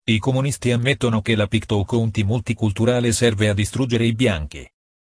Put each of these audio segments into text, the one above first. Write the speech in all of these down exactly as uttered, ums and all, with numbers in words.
I comunisti ammettono che la Picto-Conti multiculturale serve a distruggere i bianchi.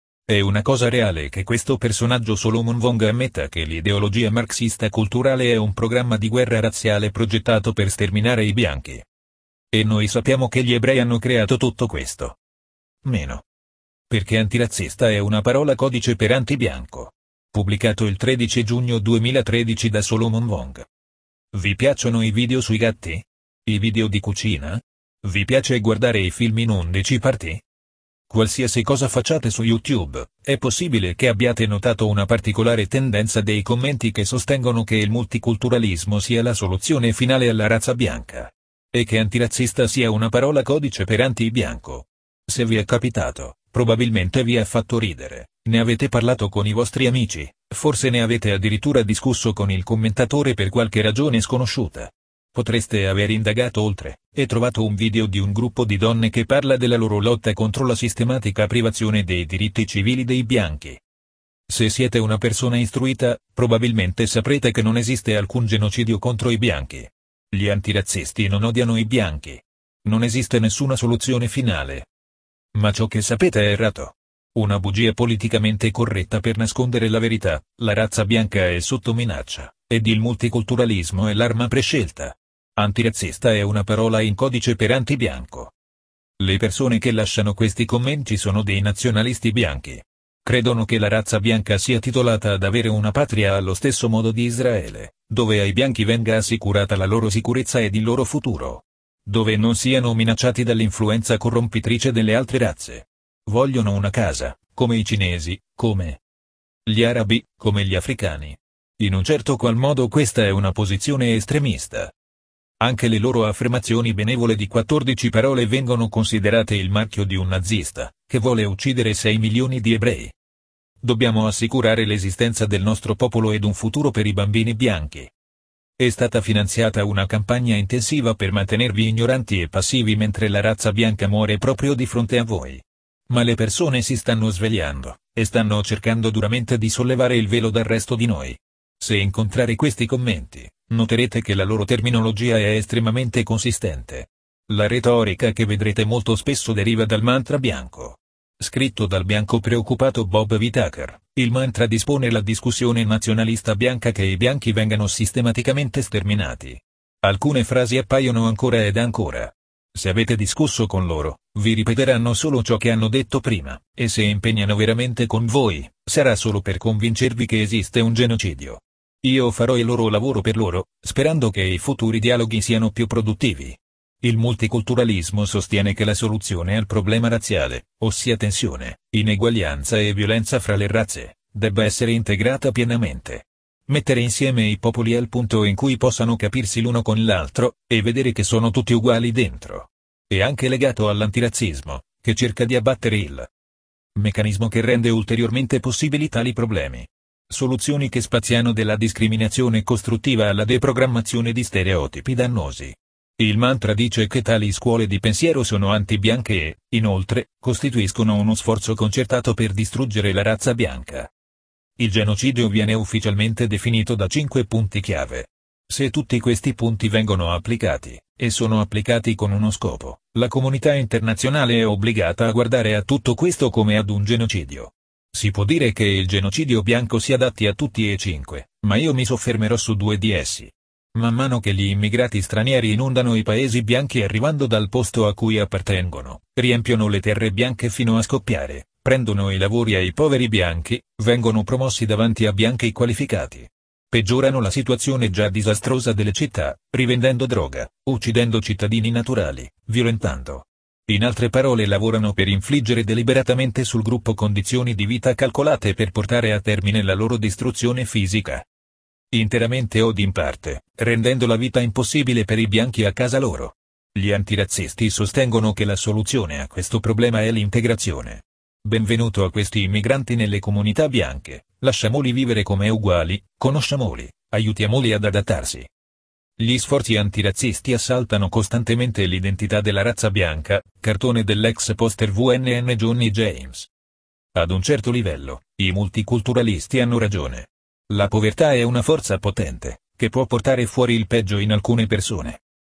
È una cosa reale che questo personaggio Solomon Wong ammetta che l'ideologia marxista culturale è un programma di guerra razziale progettato per sterminare i bianchi. E noi sappiamo che gli ebrei hanno creato tutto questo. Meno. Perché antirazzista è una parola codice per antibianco. Pubblicato il tredici giugno duemilatredici da Solomon Wong. Vi piacciono i video sui gatti? I video di cucina? Vi piace guardare i film in undici parti? Qualsiasi cosa facciate su YouTube, è possibile che abbiate notato una particolare tendenza dei commenti che sostengono che il multiculturalismo sia la soluzione finale alla razza bianca. E che antirazzista sia una parola codice per anti-bianco. Se vi è capitato, probabilmente vi ha fatto ridere, ne avete parlato con i vostri amici, forse ne avete addirittura discusso con il commentatore per qualche ragione sconosciuta. Potreste aver indagato oltre, e trovato un video di un gruppo di donne che parla della loro lotta contro la sistematica privazione dei diritti civili dei bianchi. Se siete una persona istruita, probabilmente saprete che non esiste alcun genocidio contro i bianchi. Gli antirazzisti non odiano i bianchi. Non esiste nessuna soluzione finale. Ma ciò che sapete è errato. Una bugia politicamente corretta per nascondere la verità, la razza bianca è sotto minaccia, ed il multiculturalismo è l'arma prescelta. Antirazzista è una parola in codice per antibianco. Le persone che lasciano questi commenti sono dei nazionalisti bianchi. Credono che la razza bianca sia titolata ad avere una patria allo stesso modo di Israele, dove ai bianchi venga assicurata la loro sicurezza ed il loro futuro. Dove non siano minacciati dall'influenza corrompitrice delle altre razze. Vogliono una casa, come i cinesi, come gli arabi, come gli africani. In un certo qual modo questa è una posizione estremista. Anche le loro affermazioni benevole di quattordici parole vengono considerate il marchio di un nazista, che vuole uccidere sei milioni di ebrei. Dobbiamo assicurare l'esistenza del nostro popolo ed un futuro per i bambini bianchi. È stata finanziata una campagna intensiva per mantenervi ignoranti e passivi mentre la razza bianca muore proprio di fronte a voi. Ma le persone si stanno svegliando, e stanno cercando duramente di sollevare il velo dal resto di noi. Se incontrare questi commenti, noterete che la loro terminologia è estremamente consistente. La retorica che vedrete molto spesso deriva dal mantra bianco. Scritto dal bianco preoccupato Bob Whitaker, il mantra dispone la discussione nazionalista bianca che i bianchi vengano sistematicamente sterminati. Alcune frasi appaiono ancora ed ancora. Se avete discusso con loro, vi ripeteranno solo ciò che hanno detto prima, e se impegnano veramente con voi, sarà solo per convincervi che esiste un genocidio. Io farò il loro lavoro per loro, sperando che i futuri dialoghi siano più produttivi. Il multiculturalismo sostiene che la soluzione al problema razziale, ossia tensione, ineguaglianza e violenza fra le razze, debba essere integrata pienamente. Mettere insieme i popoli al punto in cui possano capirsi l'uno con l'altro, e vedere che sono tutti uguali dentro. È anche legato all'antirazzismo, che cerca di abbattere il meccanismo che rende ulteriormente possibili tali problemi. Soluzioni che spaziano dalla discriminazione costruttiva alla deprogrammazione di stereotipi dannosi. Il mantra dice che tali scuole di pensiero sono anti-bianche e, inoltre, costituiscono uno sforzo concertato per distruggere la razza bianca. Il genocidio viene ufficialmente definito da cinque punti chiave. Se tutti questi punti vengono applicati, e sono applicati con uno scopo, la comunità internazionale è obbligata a guardare a tutto questo come ad un genocidio. Si può dire che il genocidio bianco si adatti a tutti e cinque, ma io mi soffermerò su due di essi. Man mano che gli immigrati stranieri inondano i paesi bianchi arrivando dal posto a cui appartengono, riempiono le terre bianche fino a scoppiare, prendono i lavori ai poveri bianchi, vengono promossi davanti a bianchi qualificati. Peggiorano la situazione già disastrosa delle città, rivendendo droga, uccidendo cittadini naturali, violentando. In altre parole lavorano per infliggere deliberatamente sul gruppo condizioni di vita calcolate per portare a termine la loro distruzione fisica. Interamente od in parte, rendendo la vita impossibile per i bianchi a casa loro. Gli antirazzisti sostengono che la soluzione a questo problema è l'integrazione. Benvenuto a questi immigranti nelle comunità bianche, lasciamoli vivere come uguali, conosciamoli, aiutiamoli ad adattarsi. Gli sforzi antirazzisti assaltano costantemente l'identità della razza bianca, cartone dell'ex poster V N N Johnny James. Ad un certo livello, i multiculturalisti hanno ragione. La povertà è una forza potente, che può portare fuori il peggio in alcune persone.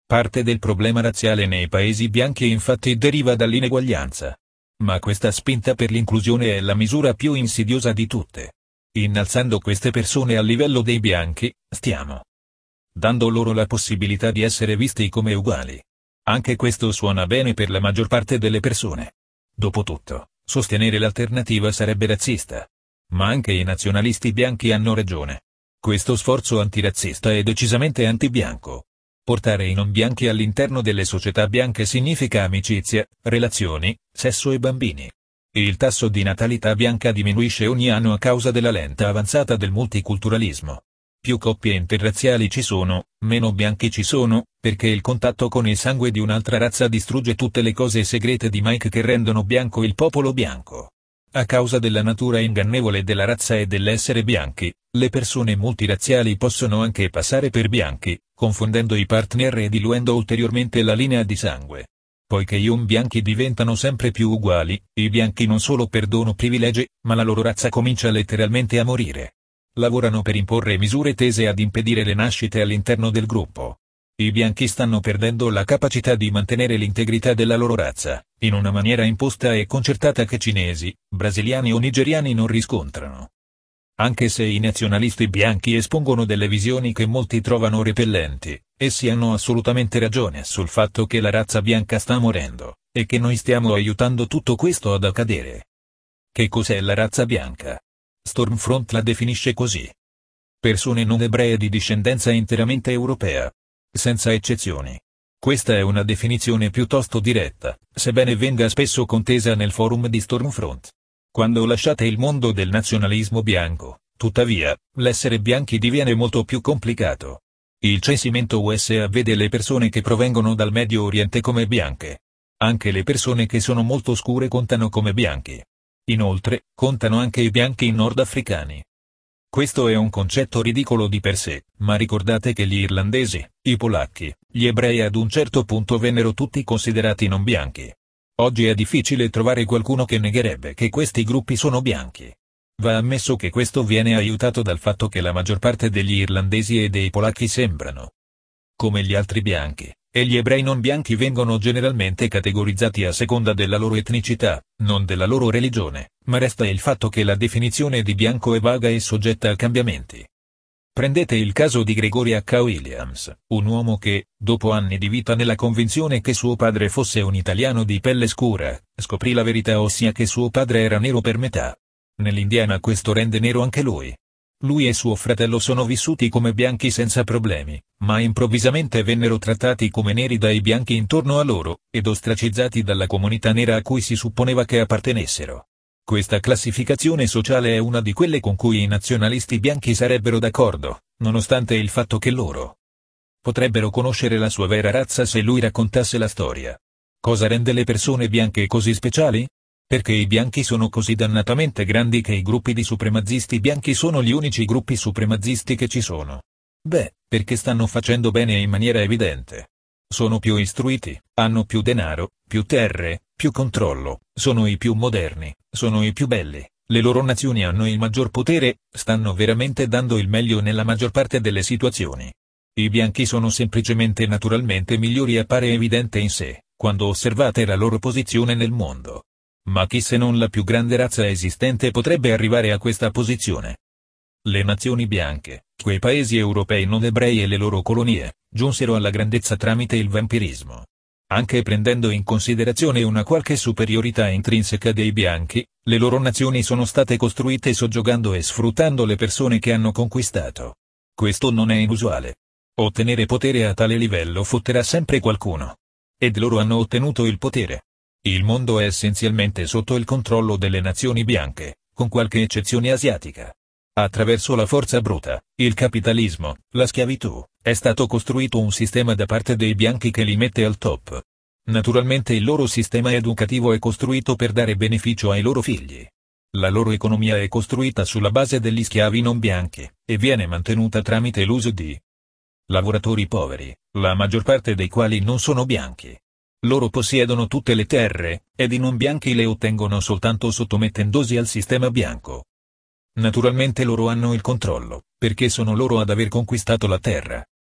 Parte del problema razziale nei paesi bianchi infatti deriva dall'ineguaglianza. Ma questa spinta per l'inclusione è la misura più insidiosa di tutte. Innalzando queste persone al livello dei bianchi, stiamo dando loro la possibilità di essere visti come uguali. Anche questo suona bene per la maggior parte delle persone. Dopotutto, sostenere l'alternativa sarebbe razzista. Ma anche i nazionalisti bianchi hanno ragione. Questo sforzo antirazzista è decisamente antibianco. Portare i non bianchi all'interno delle società bianche significa amicizia, relazioni, sesso e bambini. Il tasso di natalità bianca diminuisce ogni anno a causa della lenta avanzata del multiculturalismo. Più coppie interrazziali ci sono, meno bianchi ci sono, perché il contatto con il sangue di un'altra razza distrugge tutte le cose segrete di Mike che rendono bianco il popolo bianco. A causa della natura ingannevole della razza e dell'essere bianchi, le persone multirazziali possono anche passare per bianchi, confondendo i partner e diluendo ulteriormente la linea di sangue. Poiché i non bianchi diventano sempre più uguali, i bianchi non solo perdono privilegi, ma la loro razza comincia letteralmente a morire. Lavorano per imporre misure tese ad impedire le nascite all'interno del gruppo. I bianchi stanno perdendo la capacità di mantenere l'integrità della loro razza, in una maniera imposta e concertata che cinesi, brasiliani o nigeriani non riscontrano. Anche se i nazionalisti bianchi espongono delle visioni che molti trovano repellenti, essi hanno assolutamente ragione sul fatto che la razza bianca sta morendo, e che noi stiamo aiutando tutto questo ad accadere. Che cos'è la razza bianca? Stormfront la definisce così. Persone non ebree di discendenza interamente europea. Senza eccezioni. Questa è una definizione piuttosto diretta, sebbene venga spesso contesa nel forum di Stormfront. Quando lasciate il mondo del nazionalismo bianco, tuttavia, l'essere bianchi diviene molto più complicato. Il censimento U S A vede le persone che provengono dal Medio Oriente come bianche. Anche le persone che sono molto scure contano come bianchi. Inoltre, contano anche i bianchi nordafricani. Questo è un concetto ridicolo di per sé, ma ricordate che gli irlandesi, i polacchi, gli ebrei ad un certo punto vennero tutti considerati non bianchi. Oggi è difficile trovare qualcuno che negherebbe che questi gruppi sono bianchi. Va ammesso che questo viene aiutato dal fatto che la maggior parte degli irlandesi e dei polacchi sembrano come gli altri bianchi, e gli ebrei non bianchi vengono generalmente categorizzati a seconda della loro etnicità, non della loro religione, ma resta il fatto che la definizione di bianco è vaga e soggetta a cambiamenti. Prendete il caso di Gregory H. Williams, un uomo che, dopo anni di vita nella convinzione che suo padre fosse un italiano di pelle scura, scoprì la verità, ossia che suo padre era nero per metà. Nell'Indiana questo rende nero anche lui. Lui e suo fratello sono vissuti come bianchi senza problemi, ma improvvisamente vennero trattati come neri dai bianchi intorno a loro, ed ostracizzati dalla comunità nera a cui si supponeva che appartenessero. Questa classificazione sociale è una di quelle con cui i nazionalisti bianchi sarebbero d'accordo, nonostante il fatto che loro potrebbero conoscere la sua vera razza se lui raccontasse la storia. Cosa rende le persone bianche così speciali? Perché i bianchi sono così dannatamente grandi che i gruppi di supremazisti bianchi sono gli unici gruppi supremazisti che ci sono. Beh, perché stanno facendo bene in maniera evidente. Sono più istruiti, hanno più denaro, più terre, più controllo, sono i più moderni, sono i più belli, le loro nazioni hanno il maggior potere, stanno veramente dando il meglio nella maggior parte delle situazioni. I bianchi sono semplicemente naturalmente migliori, appare evidente in sé, quando osservate la loro posizione nel mondo. Ma chi se non la più grande razza esistente potrebbe arrivare a questa posizione? Le nazioni bianche, quei paesi europei non ebrei e le loro colonie, giunsero alla grandezza tramite il vampirismo. Anche prendendo in considerazione una qualche superiorità intrinseca dei bianchi, le loro nazioni sono state costruite soggiogando e sfruttando le persone che hanno conquistato. Questo non è inusuale. Ottenere potere a tale livello fotterà sempre qualcuno. Ed loro hanno ottenuto il potere. Il mondo è essenzialmente sotto il controllo delle nazioni bianche, con qualche eccezione asiatica. Attraverso la forza bruta, il capitalismo, la schiavitù, è stato costruito un sistema da parte dei bianchi che li mette al top. Naturalmente il loro sistema educativo è costruito per dare beneficio ai loro figli. La loro economia è costruita sulla base degli schiavi non bianchi, e viene mantenuta tramite l'uso di lavoratori poveri, la maggior parte dei quali non sono bianchi. Loro possiedono tutte le terre, ed i non bianchi le ottengono soltanto sottomettendosi al sistema bianco. Naturalmente loro hanno il controllo, perché sono loro ad aver conquistato la terra.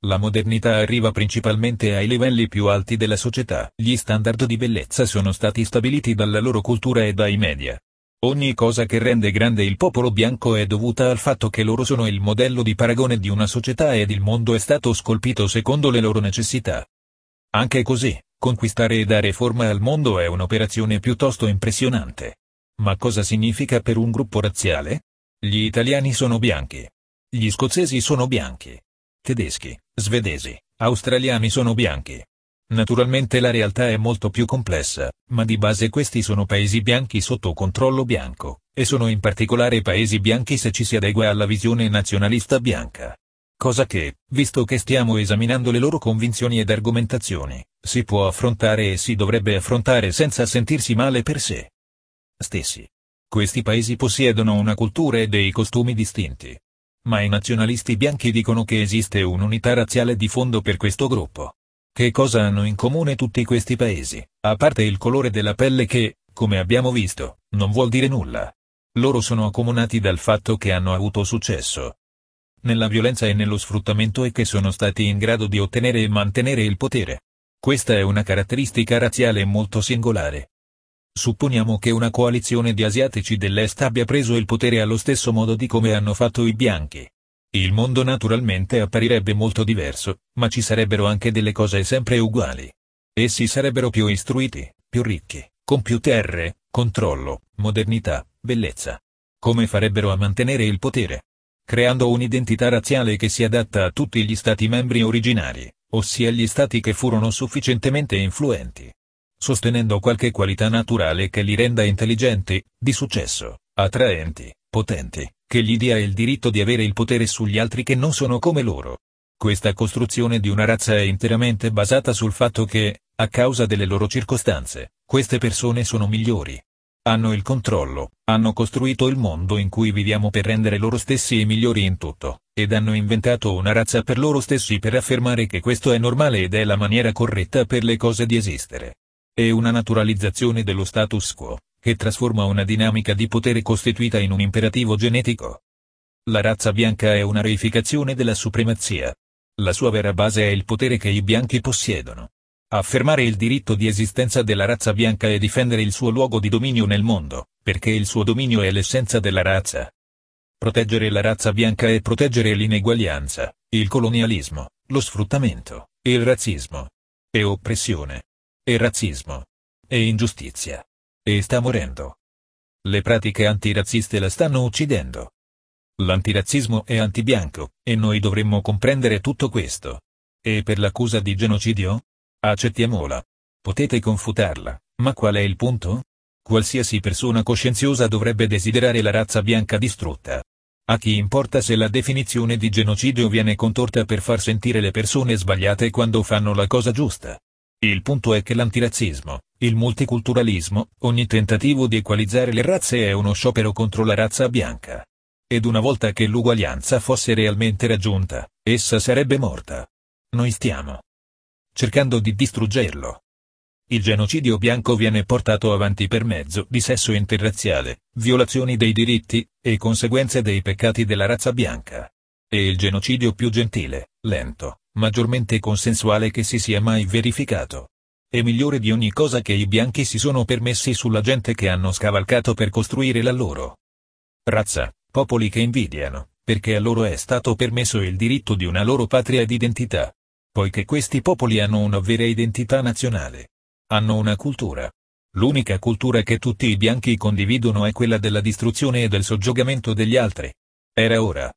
La modernità arriva principalmente ai livelli più alti della società. Gli standard di bellezza sono stati stabiliti dalla loro cultura e dai media. Ogni cosa che rende grande il popolo bianco è dovuta al fatto che loro sono il modello di paragone di una società ed il mondo è stato scolpito secondo le loro necessità. Anche così, conquistare e dare forma al mondo è un'operazione piuttosto impressionante. Ma cosa significa per un gruppo razziale? Gli italiani sono bianchi. Gli scozzesi sono bianchi. Tedeschi, svedesi, australiani sono bianchi. Naturalmente la realtà è molto più complessa, ma di base questi sono paesi bianchi sotto controllo bianco, e sono in particolare paesi bianchi se ci si adegua alla visione nazionalista bianca. Cosa che, visto che stiamo esaminando le loro convinzioni ed argomentazioni, si può affrontare e si dovrebbe affrontare senza sentirsi male per sé stessi. Questi paesi possiedono una cultura e dei costumi distinti. Ma i nazionalisti bianchi dicono che esiste un'unità razziale di fondo per questo gruppo. Che cosa hanno in comune tutti questi paesi, a parte il colore della pelle che, come abbiamo visto, non vuol dire nulla? Loro sono accomunati dal fatto che hanno avuto successo nella violenza e nello sfruttamento e che sono stati in grado di ottenere e mantenere il potere. Questa è una caratteristica razziale molto singolare. Supponiamo che una coalizione di asiatici dell'Est abbia preso il potere allo stesso modo di come hanno fatto i bianchi. Il mondo naturalmente apparirebbe molto diverso, ma ci sarebbero anche delle cose sempre uguali. Essi sarebbero più istruiti, più ricchi, con più terre, controllo, modernità, bellezza. Come farebbero a mantenere il potere? Creando un'identità razziale che si adatta a tutti gli stati membri originari, ossia gli stati che furono sufficientemente influenti. Sostenendo qualche qualità naturale che li renda intelligenti, di successo, attraenti, potenti, che gli dia il diritto di avere il potere sugli altri che non sono come loro. Questa costruzione di una razza è interamente basata sul fatto che, a causa delle loro circostanze, queste persone sono migliori. Hanno il controllo, hanno costruito il mondo in cui viviamo per rendere loro stessi i migliori in tutto, ed hanno inventato una razza per loro stessi per affermare che questo è normale ed è la maniera corretta per le cose di esistere. È una naturalizzazione dello status quo, che trasforma una dinamica di potere costituita in un imperativo genetico. La razza bianca è una reificazione della supremazia. La sua vera base è il potere che i bianchi possiedono. Affermare il diritto di esistenza della razza bianca e difendere il suo luogo di dominio nel mondo, perché il suo dominio è l'essenza della razza. Proteggere la razza bianca è proteggere l'ineguaglianza, il colonialismo, lo sfruttamento, il razzismo. E oppressione. E razzismo. E ingiustizia. E sta morendo. Le pratiche antirazziste la stanno uccidendo. L'antirazzismo è antibianco, e noi dovremmo comprendere tutto questo. E per l'accusa di genocidio? Accettiamola. Potete confutarla, ma qual è il punto? Qualsiasi persona coscienziosa dovrebbe desiderare la razza bianca distrutta. A chi importa se la definizione di genocidio viene contorta per far sentire le persone sbagliate quando fanno la cosa giusta? Il punto è che l'antirazzismo, il multiculturalismo, ogni tentativo di equalizzare le razze è uno sciopero contro la razza bianca. Ed una volta che l'uguaglianza fosse realmente raggiunta, essa sarebbe morta. Noi stiamo cercando di distruggerlo. Il genocidio bianco viene portato avanti per mezzo di sesso interrazziale, violazioni dei diritti, e conseguenze dei peccati della razza bianca. È il genocidio più gentile, lento, maggiormente consensuale che si sia mai verificato. È migliore di ogni cosa che i bianchi si sono permessi sulla gente che hanno scavalcato per costruire la loro razza, popoli che invidiano, perché a loro è stato permesso il diritto di una loro patria ed identità. Poiché questi popoli hanno una vera identità nazionale. Hanno una cultura. L'unica cultura che tutti i bianchi condividono è quella della distruzione e del soggiogamento degli altri. Era ora,